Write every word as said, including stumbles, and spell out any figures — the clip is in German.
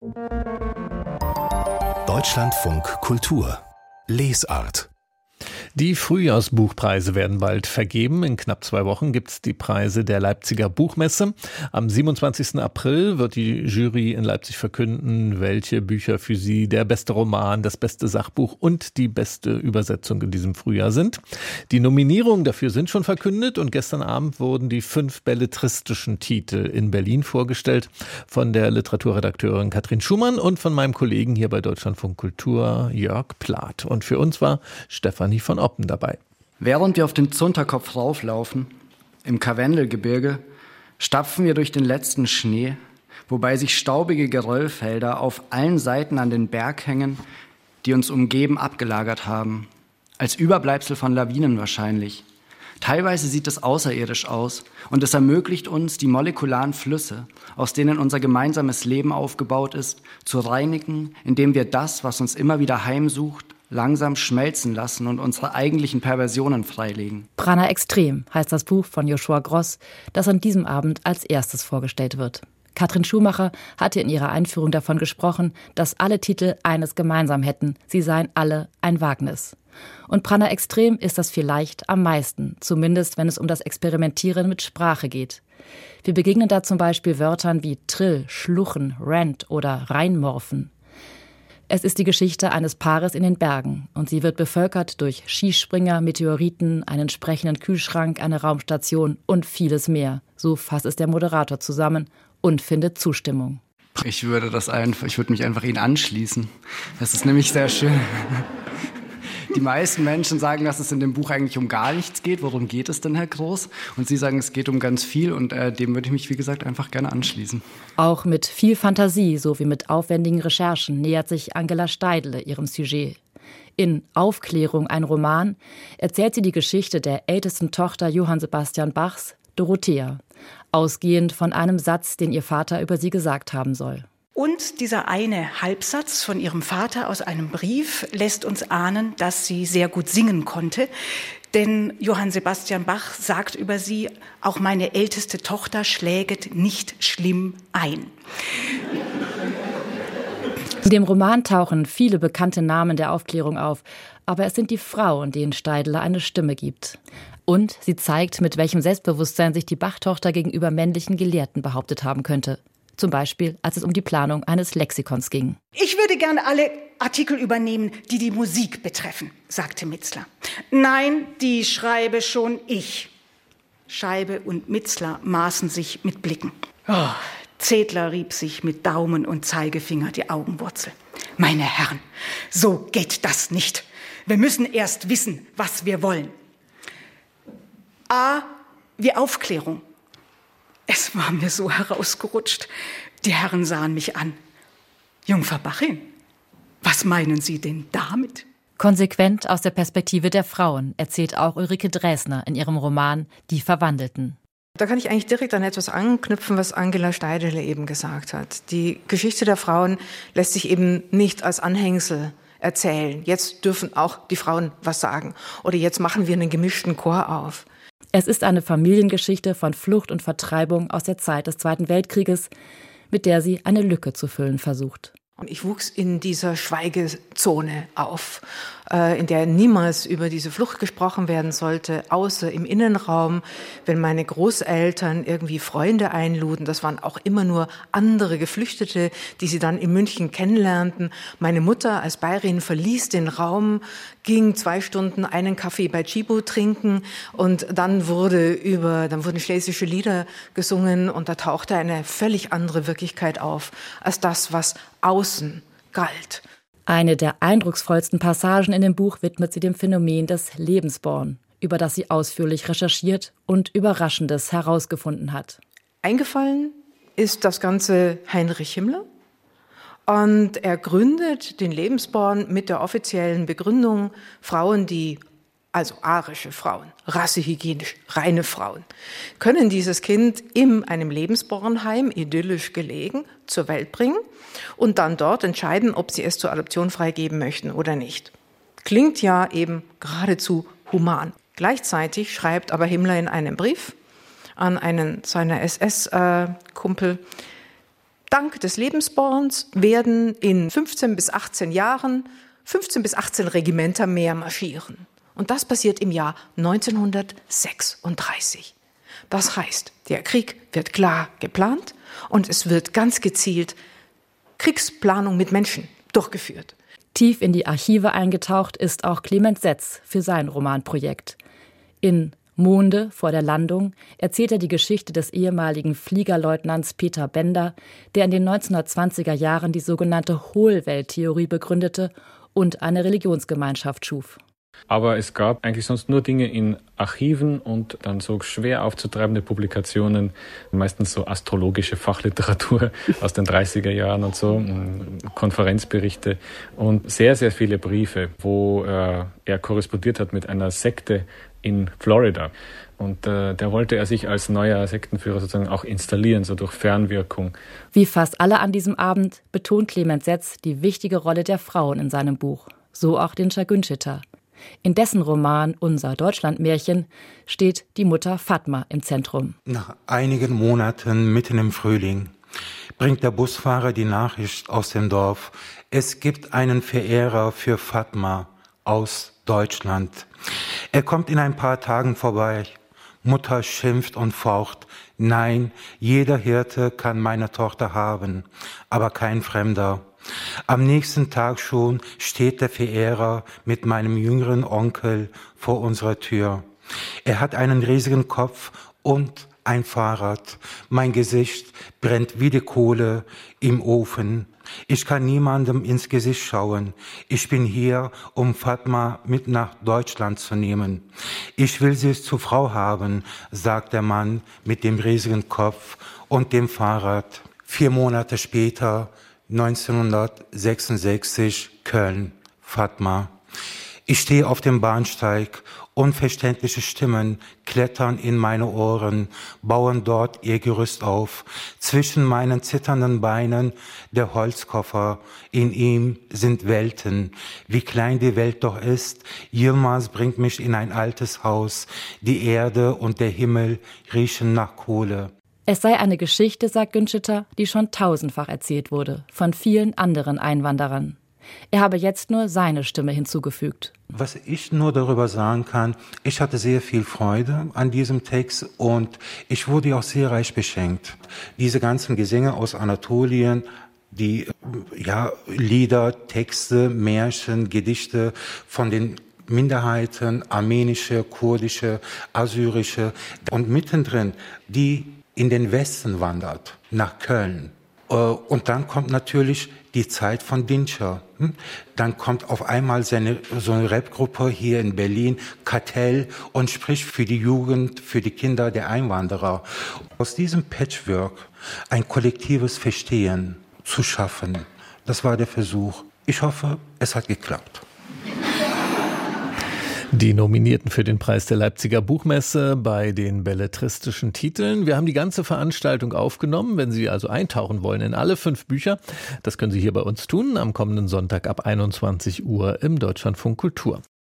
Deutschlandfunk Kultur Lesart. Die Frühjahrsbuchpreise werden bald vergeben. In knapp zwei Wochen gibt es die Preise der Leipziger Buchmesse. Am siebenundzwanzigsten April wird die Jury in Leipzig verkünden, welche Bücher für sie der beste Roman, das beste Sachbuch und die beste Übersetzung in diesem Frühjahr sind. Die Nominierungen dafür sind schon verkündet und gestern Abend wurden die fünf belletristischen Titel in Berlin vorgestellt von der Literaturredakteurin Katrin Schumann und von meinem Kollegen hier bei Deutschlandfunk Kultur, Jörg Plath. Und für uns war Stefanie von Oppen dabei. Während wir auf den Zunterkopf rauflaufen, im Karwendelgebirge, stapfen wir durch den letzten Schnee, wobei sich staubige Geröllfelder auf allen Seiten an den Berghängen, die uns umgeben, abgelagert haben. Als Überbleibsel von Lawinen wahrscheinlich. Teilweise sieht es außerirdisch aus und es ermöglicht uns, die molekularen Flüsse, aus denen unser gemeinsames Leben aufgebaut ist, zu reinigen, indem wir das, was uns immer wieder heimsucht, langsam schmelzen lassen und unsere eigentlichen Perversionen freilegen. Prana Extrem heißt das Buch von Joshua Gross, das an diesem Abend als erstes vorgestellt wird. Katrin Schumacher hatte in ihrer Einführung davon gesprochen, dass alle Titel eines gemeinsam hätten. Sie seien alle ein Wagnis. Und Prana Extrem ist das vielleicht am meisten, zumindest wenn es um das Experimentieren mit Sprache geht. Wir begegnen da zum Beispiel Wörtern wie Trill, Schluchen, Rant oder Reinmorphen. Es ist die Geschichte eines Paares in den Bergen und sie wird bevölkert durch Skispringer, Meteoriten, einen sprechenden Kühlschrank, eine Raumstation und vieles mehr. So fasst es der Moderator zusammen und findet Zustimmung. Ich würde das einfach, ich würde mich einfach Ihnen anschließen. Das ist nämlich sehr schön. Die meisten Menschen sagen, dass es in dem Buch eigentlich um gar nichts geht. Worum geht es denn, Herr Groß? Und Sie sagen, es geht um ganz viel und äh, dem würde ich mich, wie gesagt, einfach gerne anschließen. Auch mit viel Fantasie sowie mit aufwendigen Recherchen nähert sich Angela Steidle ihrem Sujet. In Aufklärung, ein Roman, erzählt sie die Geschichte der ältesten Tochter Johann Sebastian Bachs, Dorothea, ausgehend von einem Satz, den ihr Vater über sie gesagt haben soll. Und dieser eine Halbsatz von ihrem Vater aus einem Brief lässt uns ahnen, dass sie sehr gut singen konnte. Denn Johann Sebastian Bach sagt über sie, auch meine älteste Tochter schläget nicht schlimm ein. In dem Roman tauchen viele bekannte Namen der Aufklärung auf, aber es sind die Frauen, denen Steidle eine Stimme gibt. Und sie zeigt, mit welchem Selbstbewusstsein sich die Bach-Tochter gegenüber männlichen Gelehrten behauptet haben könnte. Zum Beispiel, als es um die Planung eines Lexikons ging. Ich würde gerne alle Artikel übernehmen, die die Musik betreffen, sagte Mitzler. Nein, die schreibe schon ich. Scheibe und Mitzler maßen sich mit Blicken. Oh, Zedler rieb sich mit Daumen und Zeigefinger die Augenwurzel. Meine Herren, so geht das nicht. Wir müssen erst wissen, was wir wollen. A, wie Aufklärung. Es war mir so herausgerutscht. Die Herren sahen mich an. Jungfer Bachin, was meinen Sie denn damit? Konsequent aus der Perspektive der Frauen erzählt auch Ulrike Dresner in ihrem Roman Die Verwandelten. Da kann ich eigentlich direkt an etwas anknüpfen, was Angela Steidle eben gesagt hat. Die Geschichte der Frauen lässt sich eben nicht als Anhängsel erzählen. Jetzt dürfen auch die Frauen was sagen. Oder jetzt machen wir einen gemischten Chor auf. Es ist eine Familiengeschichte von Flucht und Vertreibung aus der Zeit des Zweiten Weltkrieges, mit der sie eine Lücke zu füllen versucht. Ich wuchs in dieser Schweigezone auf, in der niemals über diese Flucht gesprochen werden sollte, außer im Innenraum, wenn meine Großeltern irgendwie Freunde einluden. Das waren auch immer nur andere Geflüchtete, die sie dann in München kennenlernten. Meine Mutter als Bayerin verließ den Raum, ging zwei Stunden einen Kaffee bei Chibo trinken und dann wurde über, dann wurden schlesische Lieder gesungen und da tauchte eine völlig andere Wirklichkeit auf als das, was außen galt. Eine der eindrucksvollsten Passagen in dem Buch widmet sie dem Phänomen des Lebensborn, über das sie ausführlich recherchiert und Überraschendes herausgefunden hat. Eingefallen ist das Ganze Heinrich Himmler und er gründet den Lebensborn mit der offiziellen Begründung, Frauen, die also arische Frauen, rassehygienisch, reine Frauen, können dieses Kind in einem Lebensbornheim, idyllisch gelegen, zur Welt bringen und dann dort entscheiden, ob sie es zur Adoption freigeben möchten oder nicht. Klingt ja eben geradezu human. Gleichzeitig schreibt aber Himmler in einem Brief an einen seiner S S-Kumpel, Dank des Lebensborns werden in fünfzehn bis achtzehn Jahren fünfzehn bis achtzehn Regimenter mehr marschieren. Und das passiert im Jahr neunzehnhundertsechsunddreißig. Das heißt, der Krieg wird klar geplant und es wird ganz gezielt Kriegsplanung mit Menschen durchgeführt. Tief in die Archive eingetaucht ist auch Clemens Setz für sein Romanprojekt. In Monde vor der Landung erzählt er die Geschichte des ehemaligen Fliegerleutnants Peter Bender, der in den neunzehnhundertzwanziger Jahren die sogenannte Hohlwelttheorie begründete und eine Religionsgemeinschaft schuf. Aber es gab eigentlich sonst nur Dinge in Archiven und dann so schwer aufzutreibende Publikationen, meistens so astrologische Fachliteratur aus den dreißiger Jahren und so, Konferenzberichte und sehr, sehr viele Briefe, wo äh, er korrespondiert hat mit einer Sekte in Florida. Und äh, der wollte er sich als neuer Sektenführer sozusagen auch installieren, so durch Fernwirkung. Wie fast alle an diesem Abend betont Clemens Setz die wichtige Rolle der Frauen in seinem Buch. So auch den Şarkınçıta. In dessen Roman Unser Deutschlandmärchen steht die Mutter Fatma im Zentrum. Nach einigen Monaten mitten im Frühling bringt der Busfahrer die Nachricht aus dem Dorf. Es gibt einen Verehrer für Fatma aus Deutschland. Er kommt in ein paar Tagen vorbei. Mutter schimpft und faucht. Nein, jeder Hirte kann meine Tochter haben, aber kein Fremder. Am nächsten Tag schon steht der Verehrer mit meinem jüngeren Onkel vor unserer Tür. Er hat einen riesigen Kopf und ein Fahrrad. Mein Gesicht brennt wie die Kohle im Ofen. Ich kann niemandem ins Gesicht schauen. Ich bin hier, um Fatma mit nach Deutschland zu nehmen. Ich will sie zur Frau haben, sagt der Mann mit dem riesigen Kopf und dem Fahrrad. Vier Monate später, neunzehnhundertsechsundsechzig, Köln, Fatma. Ich stehe auf dem Bahnsteig, unverständliche Stimmen klettern in meine Ohren, bauen dort ihr Gerüst auf. Zwischen meinen zitternden Beinen der Holzkoffer, in ihm sind Welten. Wie klein die Welt doch ist, Yilmaz bringt mich in ein altes Haus. Die Erde und der Himmel riechen nach Kohle. Es sei eine Geschichte, sagt Günschiter, die schon tausendfach erzählt wurde, von vielen anderen Einwanderern. Er habe jetzt nur seine Stimme hinzugefügt. Was ich nur darüber sagen kann, ich hatte sehr viel Freude an diesem Text und ich wurde auch sehr reich beschenkt. Diese ganzen Gesänge aus Anatolien, die ja, Lieder, Texte, Märchen, Gedichte von den Minderheiten, armenische, kurdische, assyrische und mittendrin, die in den Westen wandert, nach Köln. Und dann kommt natürlich die Zeit von Dinçer. Dann kommt auf einmal seine, so eine Rapgruppe hier in Berlin, Kartell, und spricht für die Jugend, für die Kinder der Einwanderer. Aus diesem Patchwork ein kollektives Verstehen zu schaffen, das war der Versuch. Ich hoffe, es hat geklappt. Die Nominierten für den Preis der Leipziger Buchmesse bei den belletristischen Titeln. Wir haben die ganze Veranstaltung aufgenommen. Wenn Sie also eintauchen wollen in alle fünf Bücher, das können Sie hier bei uns tun, am kommenden Sonntag ab einundzwanzig Uhr im Deutschlandfunk Kultur.